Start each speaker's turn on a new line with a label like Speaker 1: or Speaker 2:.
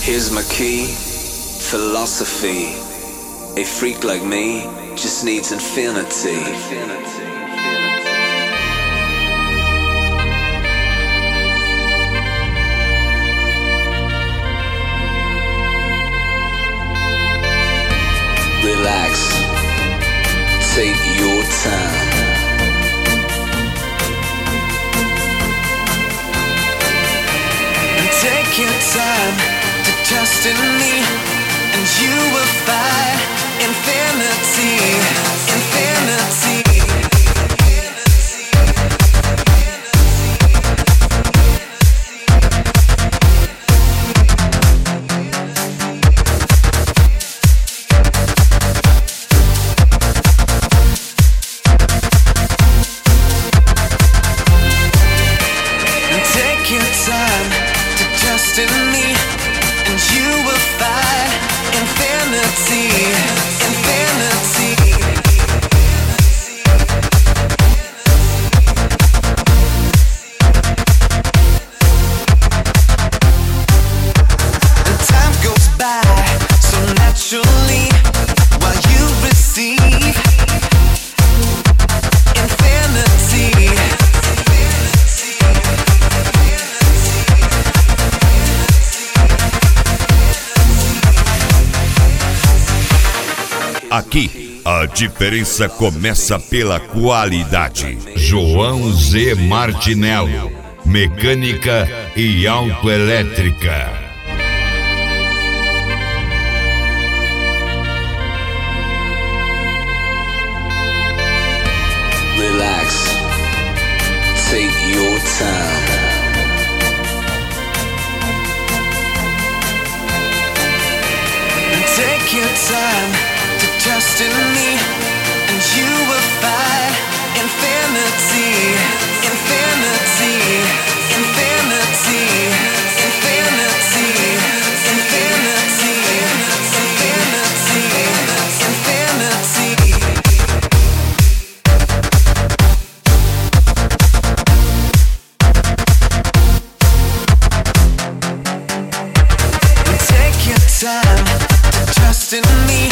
Speaker 1: Here's my key, philosophy. A freak like me just needs infinity. Relax, take your time.
Speaker 2: Take your time to trust in me, and you will find infinity, infinity. Take your time to trust in me, and you will find infinity, infinity. And time goes by so naturally while you receive infinity.
Speaker 3: Aqui, a diferença começa pela qualidade. João Z. Martinello, mecânica e autoelétrica.
Speaker 1: Relax, take your time.
Speaker 2: Take your time to trust in me, and you will find infinity, infinity, infinity, infinity, infinity, infinity, infinity. Take your time to trust in me,